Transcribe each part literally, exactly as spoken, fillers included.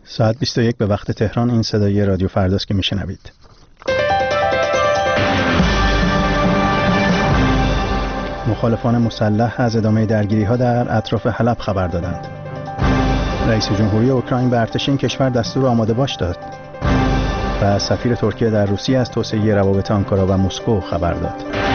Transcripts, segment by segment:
ساعت بیست و یک به وقت تهران. این صدای رادیو فرداست که میشنوید. مخالفان مسلح از ادامه درگیری‌ها در اطراف حلب خبر دادند. رئیس جمهوری اوکراین به ارتش این کشور دستور آماده باش داد و سفیر ترکیه در روسیه از توسعه روابط آنکارا و مسکو خبر داد.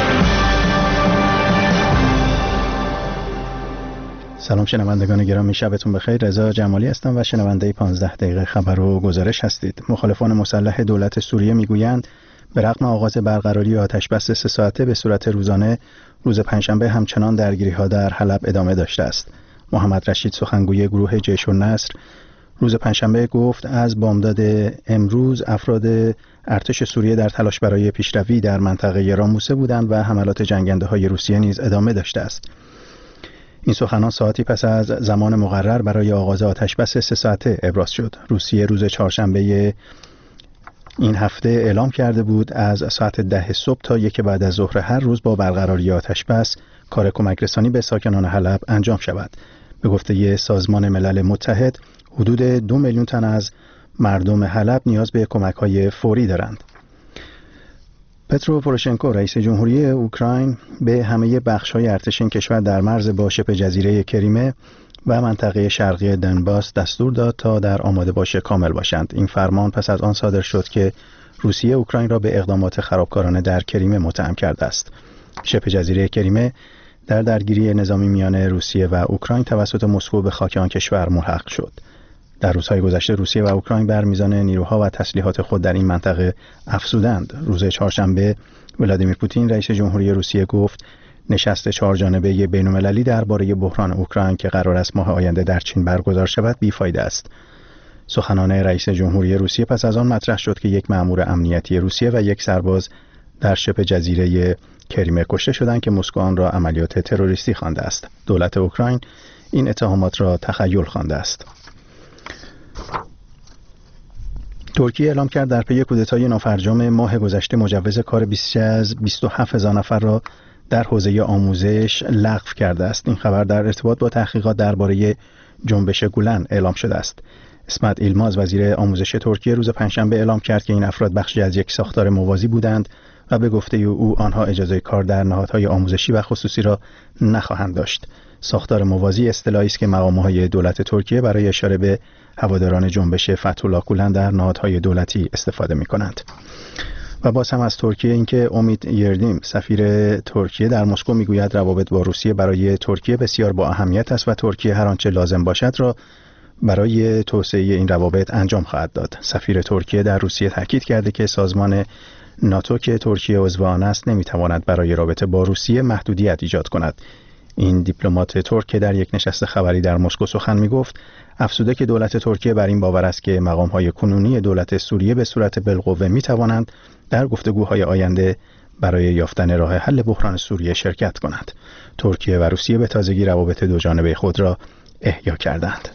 سلام شنوندگان گرامی، شبتون بخیر. رضا جمالی هستم و شنونده پانزده دقیقه خبر و گزارش هستید. مخالفان مسلح دولت سوریه میگویند به رغم آغاز برقراری آتش‌بس سه ساعته به صورت روزانه، روز پنجشنبه همچنان درگیری‌ها در حلب ادامه داشته است. محمد رشید سخنگوی گروه جیش النصر روز پنجشنبه گفت از بامداد امروز افراد ارتش سوریه در تلاش برای پیشروی در منطقه راموسه بودند و حملات جنگنده‌های روسیه نیز ادامه داشته است. این سخنان ساعتی پس از زمان مقرر برای آغاز آتش‌بس سه ساعته ابراز شد. روسیه روز چهارشنبه این هفته اعلام کرده بود از ساعت ده صبح تا یک بعد از ظهر هر روز با برقراری آتش‌بس کار کمک رسانی به ساکنان حلب انجام شود. به گفته سازمان ملل متحد حدود دو میلیون تن از مردم حلب نیاز به کمک‌های فوری دارند. پترو پوروشنکو رئیس جمهوری اوکراین به همه بخش‌های ارتش این کشور در مرز با شبه جزیره کریمه و منطقه شرقی دنباس دستور داد تا در آماده باش کامل باشند. این فرمان پس از آن صادر شد که روسیه اوکراین را به اقدامات خرابکارانه در کریمه متهم کرده است. شبه جزیره کریمه در درگیری نظامی میان روسیه و اوکراین توسط مسکو به خاک آن کشور ملحق شد. در روزهای گذشته روسیه و اوکراین بر میزان نیروها و تسلیحات خود در این منطقه افزودند. روز چهارشنبه ولادیمیر پوتین رئیس جمهوری روسیه گفت نشست چهارجانبه بین‌المللی درباره بحران اوکراین که قرار است ماه آینده در چین برگزار شود بیفایده است. سخنان رئیس جمهوری روسیه پس از آن مطرح شد که یک مأمور امنیتی روسیه و یک سرباز در شبه جزیره کریمه کشته شدند که مسکو آن را عملیات تروریستی خوانده است. دولت اوکراین این اتهامات را تخیل خوانده است. ترکیه اعلام کرد در پی کودتای نافرجام ماه گذشته مجوز کار بیش از بیست و هفت هزار نفر را در حوزه آموزش لغو کرده است. این خبر در ارتباط با تحقیقات درباره جنبش گولن اعلام شده است. اسمت ایلماز وزیر آموزش ترکیه روز پنجشنبه اعلام کرد که این افراد بخشی از یک ساختار موازی بودند و به گفته او آنها اجازه کار در نهادهای آموزشی و خصوصی را نخواهند داشت. ساختار موازی اصطلاحی است که مقام‌های دولت ترکیه برای اشاره به هواداران جنبش فتح‌الله گولن در نهادهای دولتی استفاده می‌کنند. و باز هم از ترکیه اینکه امید یردیم سفیر ترکیه در مسکو میگوید روابط با روسیه برای ترکیه بسیار با اهمیت است و ترکیه هر آنچه لازم باشد را برای توسعه این روابط انجام خواهد داد. سفیر ترکیه در روسیه تاکید کرده که سازمان ناتو که ترکیه عضو آن است نمیتواند برای رابطه با روسیه محدودیت ایجاد کند. این دیپلمات ترک که در یک نشست خبری در مسکو سخن میگفت افزوده که دولت ترکیه بر این باور است که مقام‌های کنونی دولت سوریه به صورت بالقوه میتوانند در گفتگوهای آینده برای یافتن راه حل بحران سوریه شرکت کنند. ترکیه و روسیه به تازگی روابط دوجانبه خود را احیا کردند.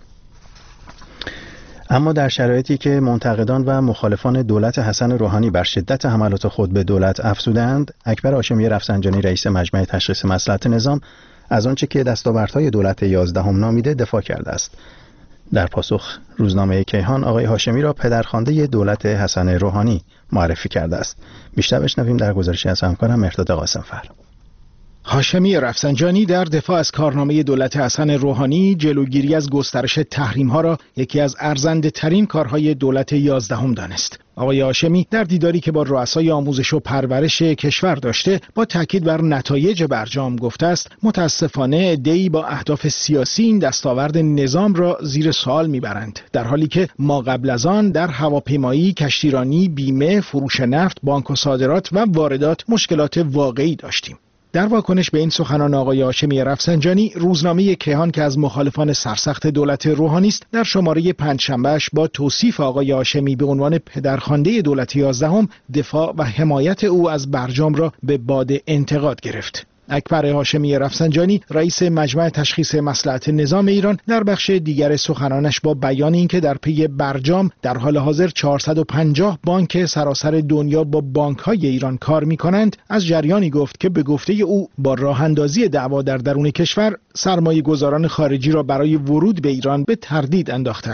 اما در شرایطی که منتقدان و مخالفان دولت حسن روحانی بر شدت حملات خود به دولت افزودند، اکبر هاشمی رفسنجانی رئیس مجمع تشخیص مصلحت نظام از آنچه که دستاوردهای دولت یازدهم نامیده دفاع کرده است. در پاسخ روزنامه کیهان آقای هاشمی را پدرخوانده دولت حسن روحانی معرفی کرده است. بیشتر بشنویم در گزارشی از همکارم مرداد قاسمفر. هاشمی رفسنجانی در دفاع از کارنامه دولت حسن روحانی جلوگیری از گسترش تحریم‌ها را یکی از ارزنده‌ترین کارهای دولت یازدهم دانست. آقای هاشمی در دیداری که با رؤسای آموزش و پرورش کشور داشته با تاکید بر نتایج برجام گفته است متاسفانه عده‌ای با اهداف سیاسی این دستاورد نظام را زیر سوال میبرند، در حالی که ما قبل از آن در هواپیمایی، کشتیرانی، بیمه، فروش نفت، بانک و صادرات و واردات مشکلات واقعی داشتیم. در واکنش به این سخنان آقای هاشمی رفسنجانی، روزنامه کیهان که از مخالفان سرسخت دولت روحانی است در شماره پنجشنبه‌اش با توصیف آقای هاشمی به عنوان پدرخوانده دولت یازدهم دفاع و حمایت او از برجام را به باد انتقاد گرفت. اکبر هاشمی رفسنجانی رئیس مجمع تشخیص مصلحت نظام ایران در بخش دیگر سخنانش با بیان اینکه در پی برجام در حال حاضر چهارصد و پنجاه بانک سراسر دنیا با بانک‌های ایران کار می‌کنند، از جریانی گفت که به گفته او با راه اندازی دعوا در درون کشور سرمایه گذاران خارجی را برای ورود به ایران به تردید انداخته است.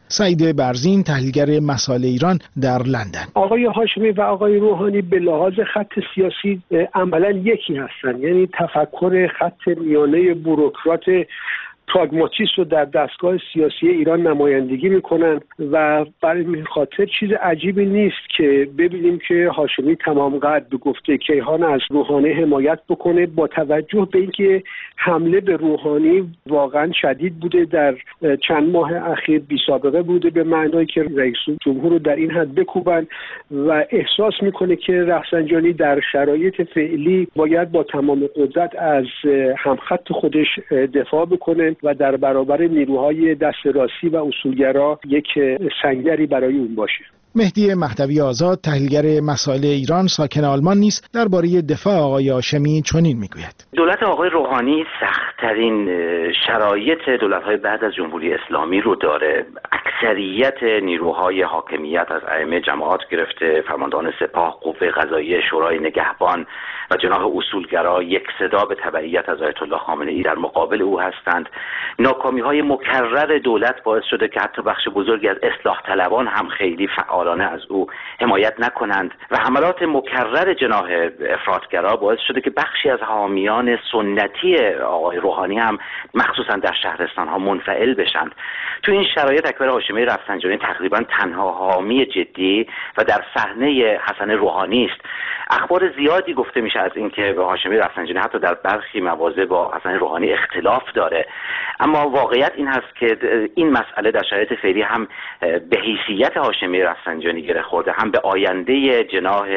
سعید برزین، تحلیلگر مسائل ایران در لندن. آقای هاشمی و آقای روحانی به لحاظ خط سیاسی عملاً یکی هستند، یعنی تفکر خط میانه بوروکرات پراگماتیست رو در دستگاه سیاسی ایران نمایندگی میکنن و برای این خاطر چیز عجیبی نیست که ببینیم که هاشمی تمام قد به گفته کیهان از روحانی حمایت بکنه، با توجه به اینکه حمله به روحانی واقعا شدید بوده، در چند ماه اخیر بی سابقه بوده، به معنایی که رئیس جمهور رو در این حد بکوبن و احساس میکنه که رفسنجانی در شرایط فعلی باید با تمام قدرت از همخط خودش دفاع بکنه و در برابر نیروهای دست راستی و اصولگرا یک سنگری برای اون باشه. مهدی مهدوی آزاد، تحلیلگر مسائل ایران ساکن آلمان نیست، درباره دفاع آقای هاشمی چنین میگوید: دولت آقای روحانی سخت‌ترین شرایط دولت‌های بعد از جمهوری اسلامی رو داره. اکثریت نیروهای حاکمیت از ائمه جماعات گرفته فرماندهان سپاه، قوه قضاییه، شورای نگهبان و جناح اصولگرا یک صدا به تبعیت از آیت الله خامنه‌ای در مقابل او هستند. ناکامی‌های مکرر دولت باعث شده که حتی بخش بزرگی از اصلاح طلبان هم خیلی فعالانه از او حمایت نکنند و حملات مکرر جناح افراطگرا باعث شده که بخشی از حامیان سنتی آقای روحانی هم مخصوصا در شهرستان‌ها منفعل بشند. تو این شرایط اکبر هاشمی رفسنجانی تقریبا تنها حامی جدی و در صحنه حسن روحانی است. اخبار زیادی گفته میشه از اینکه هاشمی رفسنجانی حتی در برخی مواضع با حسن روحانی اختلاف داره، اما واقعیت این هست که این مسئله در شرایط فعلی هم به حیثیت هاشمی رفسنجانی گره خورده، هم به آینده جناح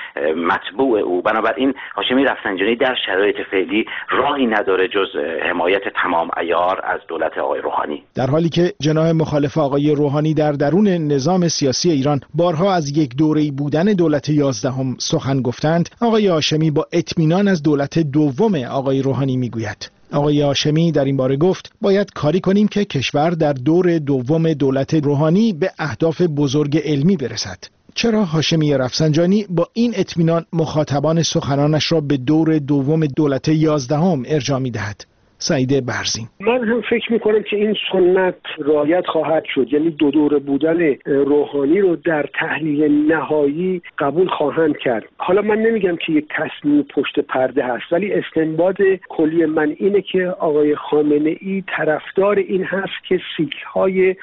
مطبوع او. بنابراین هاشمی رفسنجانی در شرایط فعلی راهی نداره جز حمایت تمام عیار از دولت آقای روحانی، در حالی که جناح مخالف آقای روحانی در درون نظام سیاسی ایران بارها از یک دوره‌ای بودن دولت یازدهم سخن گفتند. آقای هاشمی با اطمینان از دولت دوم آقای روحانی میگوید. آقای هاشمی در این باره گفت باید کاری کنیم که کشور در دور دوم دولت روحانی به اهداف بزرگ علمی برسد. چرا هاشمی رفسنجانی با این اطمینان مخاطبان سخنانش را به دور دوم دولت یازدهم ارجاع می‌دهد؟ سعید برزین: من هم فکر میکنم که این سنت رعایت خواهد شد، یعنی دو دوره بودن روحانی رو در تحلیل نهایی قبول خواهند کرد. حالا من نمیگم که یک تصمیم پشت پرده هست، ولی استنباط کلی من اینه که آقای خامنه‌ای طرفدار این هست که سیک‌های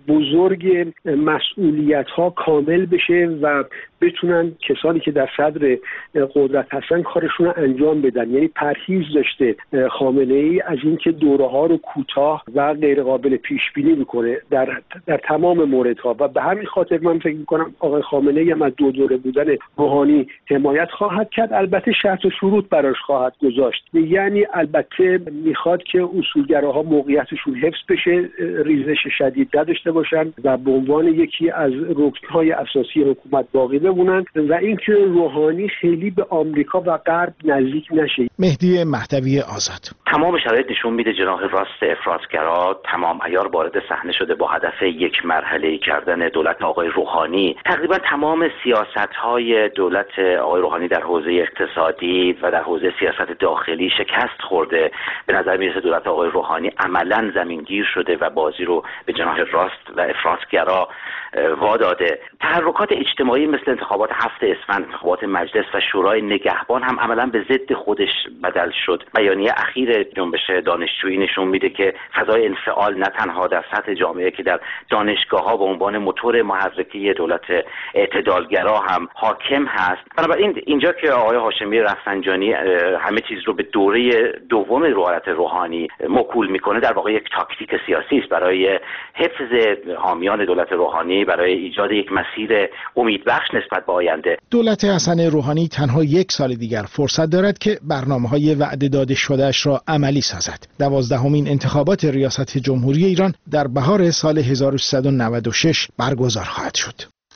بزرگ مسئولیت ها کامل بشه و بتونن کسانی که در صدر قدرت هستن کارشون رو انجام بدن. یعنی پرهیز داشته خامنه ای از اینکه دوره ها رو کوتاه و غیر قابل پیش بینی بکنه در در تمام موردها و به همین خاطر من فکر میکنم آقای خامنه ای هم از دو دوره بودن روحانی حمایت خواهد کرد. البته شرط و شروط براش خواهد گذاشت، یعنی البته میخواد که اصولگراها موقعیتشون حفظ بشه، ریزش شدید نداشته باشن و به عنوان یکی از رکن‌های اساسی حکومت باقی بمونن و اینکه روحانی خیلی به آمریکا و غرب نزدیک نشه. مهدی مهدوی آزاد: تمام شرایط نشون میده جناح راست افراطگرا تمام عیار وارد صحنه شده با هدف یک مرحله کردن دولت آقای روحانی. تقریبا تمام سیاست‌های دولت آقای روحانی در حوزه اقتصادی و در حوزه سیاست داخلی شکست خورده. به نظر میرسه دولت آقای روحانی عملاً زمینگیر شده و بازی رو به جناح راست و افراطگرا واداده. تحرکات اجتماعی مثل انتخابات هفت اسفند، انتخابات مجلس و شورای نگهبان هم عملاً به ضد خودش بدل شد. بیانیه اخیر جنبش دانشجویی نشون میده که فضای انفعال نه تنها در سطح جامعه که در دانشگاه‌ها به عنوان موتور محرکه دولت اعتدالگرا هم حاکم هست. بنابراین اینجا که آقای هاشمی رفسنجانی همه چیز رو به دوره دوم دولت روحانی موکول میکنه، در واقع یک تاکتیک سیاسی است برای حفظ حامیان دولت روحانی، برای ایجاد یک مسیر امیدبخش نسبت به آینده. دولت حسن روحانی تنها یک سال دیگر فرصت دارد که برنامه‌های وعده داده شده‌اش را عملی سازد. دوازدهمین انتخابات ریاست جمهوری ایران در بهار سال هزار و سیصد و نود و شش برگزار خواهد شد.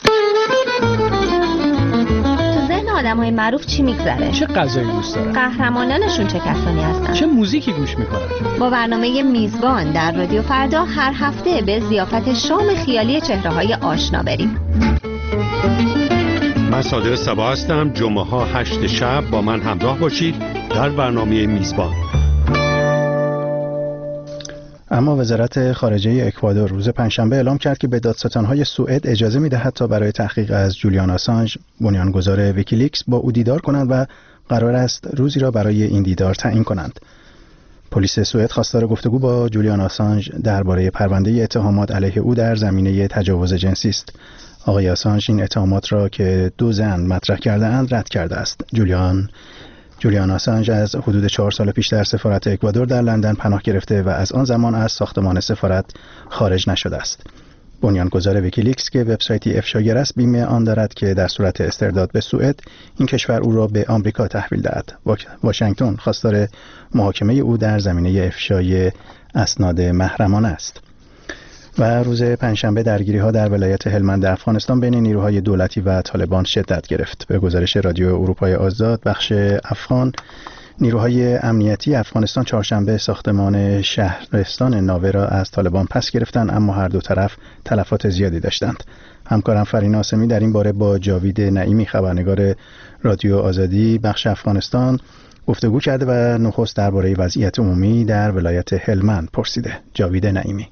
آدم‌های معروف چی میگذره؟ چه غذایی دوست دارن؟ قهرمانانشون چه کسانی هستن؟ چه موزیکی گوش میکنن؟ با برنامه میزبان در رادیو فردا هر هفته به ضیافت شام خیالی چهره‌های آشنا بریم. من صادق صبا هستم. جمعه ها هشت شب با من همراه باشید در برنامه میزبان. اما وزارت خارجه اکوادور روز پنجشنبه اعلام کرد که به دادستان‌های سوئد اجازه می‌دهد تا برای تحقیق از جولیان آسانژ بنیانگذار ویکیلیکس با او دیدار کنند و قرار است روزی را برای این دیدار تعیین کنند. پلیس سوئد خواستار گفتگو با جولیان آسانژ درباره پرونده اتهامات علیه او در زمینه تجاوز جنسی است. آقای آسانژ این اتهامات را که دو زن مطرح کرده اند رد کرده است. جولیان جولیان آسانژ از حدود چهار سال پیش در سفارت اکوادور در لندن پناه گرفته و از آن زمان از ساختمان سفارت خارج نشده است. بنیانگذار ویکیلیکس که وبسایتی افشاگر است بیمه آن دارد که در صورت استرداد به سوئد این کشور او را به آمریکا تحویل دهد. واشنگتن خواستار محاکمه او در زمینه افشای اسناد محرمانه است. و روز پنجشنبه درگیری‌ها در ولایت هلمند در افغانستان بین نیروهای دولتی و طالبان شدت گرفت. به گزارش رادیو اروپای آزاد بخش افغان، نیروهای امنیتی افغانستان چهارشنبه ساختمان شهرستان ناوه را از طالبان پس گرفتند، اما هر دو طرف تلفات زیادی داشتند. همکارم فرین آسمی در این باره با جاوید نعیمی خبرنگار رادیو آزادی بخش افغانستان گفتگو کرده و نخست درباره وضعیت عمومی در ولایت هلمند پرسیده. جاوید نعیمی: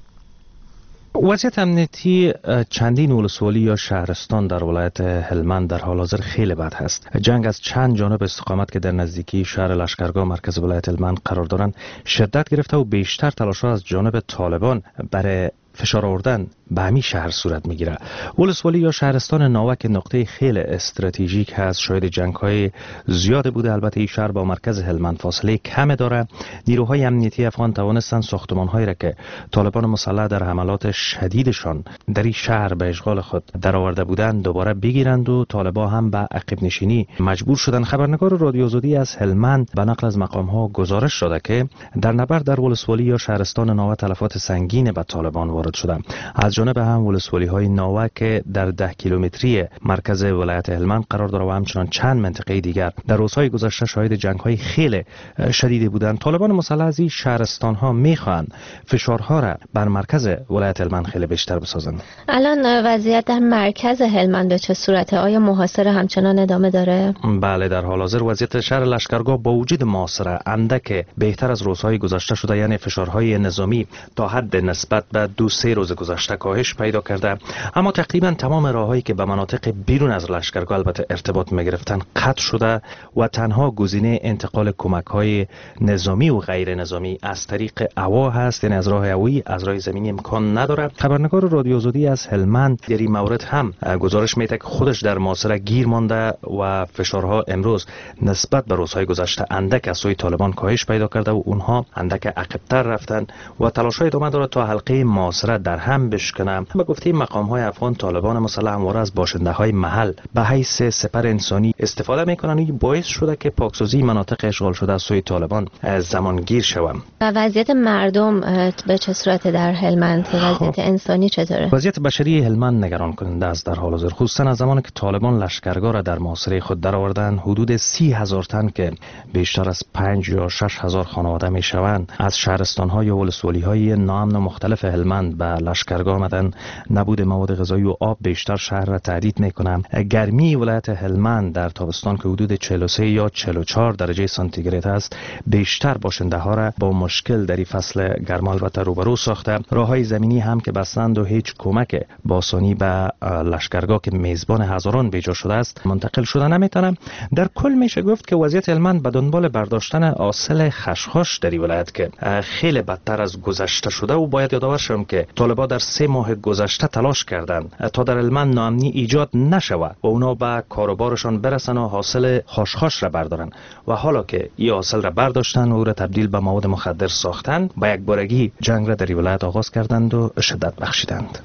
وضعیت امنیتی چندین ولسوالی یا شهرستان در ولایت هلمند در حال حاضر خیلی بد هست. جنگ از چند جانب استقامت که در نزدیکی شهر لشکرگاه مرکز ولایت هلمند قرار دارند شدت گرفته و بیشتر تلاش‌ها از جانب طالبان برای فشار آوردن به همین شهر صورت میگیره. ولسوالی یا شهرستان ناوه نقطه خیلی استراتژیک هست، شاید جنگ‌های زیاد بوده. البته این شهر با مرکز هلمند فاصله کم داره. نیروهای امنیتی افغان توانستند ساختمان‌هایی را که طالبان مسلح در حملات شدیدشان در این شهر به اشغال خود درآورده بودند دوباره بگیرند و طالبان هم به عقب نشینی مجبور شدند. خبرنگار رادیو آزادی از هلمند به نقل از مقام‌ها گزارش داده که در نبرد در ولسوالی یا شهرستان ناوه تلفات سنگین به طالبان وارد شده. از جانب هم ولسوالی های ناوه که در ده کیلومتری مرکز ولایت هلمند قرار داره و همچنان چند منطقه دیگر در روزهای گذشته شاهد جنگ های خیلی شدیدی بودند. طالبان مسلح از این شهرستان ها میخوان فشارها را بر مرکز ولایت هلمند خیلی بیشتر بسازند. الان وضعیت در مرکز هلمند به چه صورته؟ آیا محاصره همچنان ادامه داره؟ بله، در حال حاضر وضعیت شهر لشکرگاه با وجود محاصره اندک بهتر از روزهای گذشته شده، یعنی فشارهای نظامی تا حد نسبت به دو سه روز گذشته کاهش پیدا کرده، اما تقریبا تمام راههایی که به مناطق بیرون از لشکرگاه البته ارتباط می‌گرفتن قطع شده و تنها گزینه انتقال کمک‌های نظامی و غیر نظامی از طریق هوا هست، یعنی از راه هوایی، از راه زمینی امکان نداره. خبرنگار رادیو آزادی از هلمند در این مورد هم گزارش میده که خودش در محاصره گیر مانده و فشارها امروز نسبت به روزهای گذشته اندک از سوی طالبان کاهش پیدا کرده و اونها اندک عقب‌تر رفتن و تلاش‌های ادامه داره تا حلقه محاصره در هم بشکنه. به گفته مقام‌های افغان، طالبان مسلح همواره از باشنده‌های محل به حیث سپر انسانی استفاده می‌کنند. این باعث شده که پاکسازی مناطق اشغال شده از سوی طالبان زمانگیر شود. و وضعیت مردم به چه صورت در هلمند؟ وضعیت انسانی چطوره؟ وضعیت بشری هلمند نگران کننده است در حال حاضر، خصوصا از زمانی که طالبان لشکرگاه را در محاصره خود درآوردند. حدود سی هزار تن که بیشتر از پنج یا شش هزار خانواده میشوند از شهرستان‌های و ولسوالی‌های ناامن و مختلف هلمند به لشکرگاه آمدن. نبود مواد غذایی و آب بیشتر شهر را تهدید میکنه. گرمی ولایت هلمند در تابستان که حدود چهل و سه یا چهل و چهار درجه سانتیگراد است بیشتر باشنده ها را با مشکل در این فصل گرما البته روبرو ساخته. راههای زمینی هم که بستند و هیچ کمک با آسانی به لشکرگاه که میزبان هزاران بیجا شده است منتقل شده نمیتونه. در کل میشه گفت که وضعیت هلمند به دنبال برداشتن حاصل خشخاش در این ولایت که خیلی بدتر از گذشته شده و باید یادآور شوم که طالبان در سه ماه گذشته تلاش کردند تا در هلمند ناامنی ایجاد نشود و اونا به کاروبارشان برسن و حاصل خشخاش را بردارن و حالا که این حاصل را برداشتن و او را تبدیل به مواد مخدر ساختن با یک بارگی جنگ را در این ولایت آغاز کردند و شدت بخشیدند.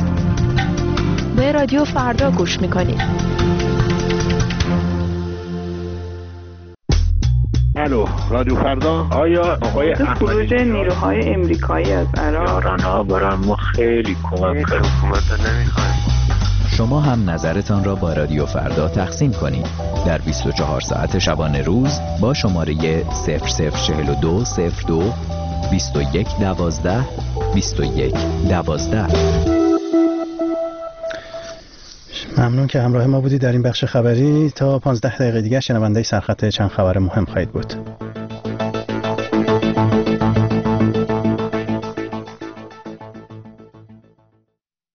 به رادیو فردا گوش میکنید. الو، رادیو فردا. آیا آقای خروج نیروهای امریکایی از عراق یارانها برای ما خیلی کمک کرد. حکومت نمیخوایم. شما هم نظرتان را با رادیو فردا تقسیم کنید در بیست و چهار ساعت شبانه روز با شماره صفر صفر چهل و دو صفر دو بیست و یک دوازده بیست و یک دوازده. ممنون که همراه ما بودید در این بخش خبری. تا پانزده دقیقه دیگر شنونده سرخط چند خبر مهم خواهید بود.